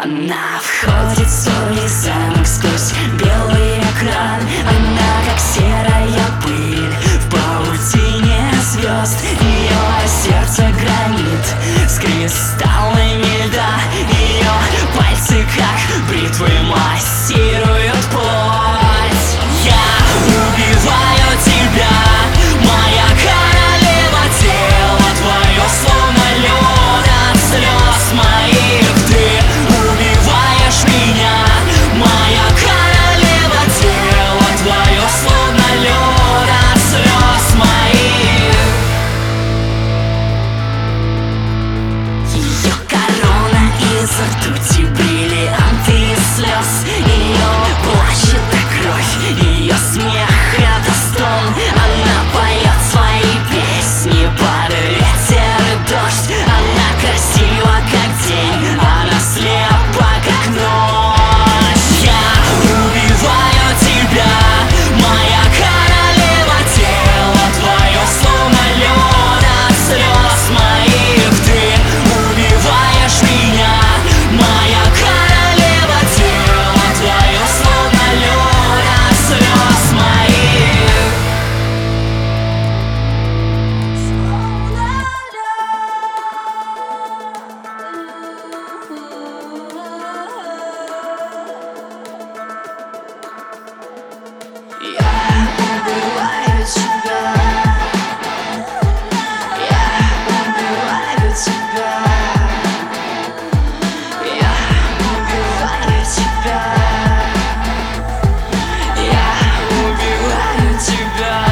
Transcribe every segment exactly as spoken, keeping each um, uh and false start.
Она входит в свой замок сквозь белый экран. Она как серая пыль в паутине звезд. Ее сердце гранит с кристаллами льда. Ее пальцы как бритвы массируют плоть. Я убиваю тебя, моя королева, тело твое словно лед от слез моих. Ты убиваешь меня, моя королева, тело твое словно лед от слез моих. Ее корона из ртути, бриллианты из слез. Ее плащ — это кровь, ее смех — это стон. Она поет свои песни под ветер и дождь. Она красива, как день, она слепа, как ночь. Я убиваю тебя, моя королева, тело твое словно лед от слез моих. Ты убиваешь меня, моя королева, тело твое словно лед от слез моих. Я убиваю тебя, я убиваю тебя, я убиваю тебя, я убиваю тебя.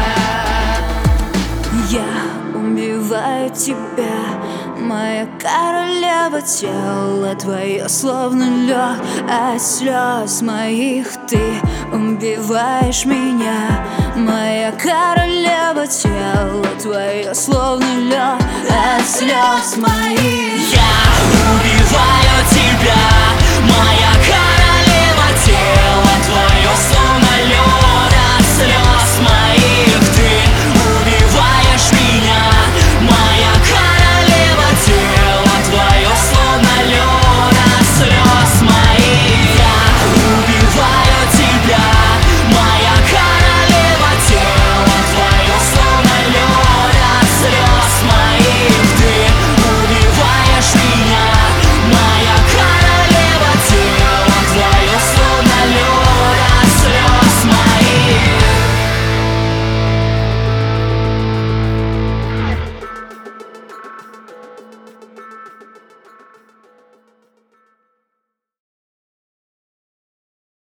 Я убиваю тебя, моя королева, тело твое словно лед от слез моих. Ты убиваешь меня, моя королева, тело твое словно лед от слез моих. Я убиваю тебя,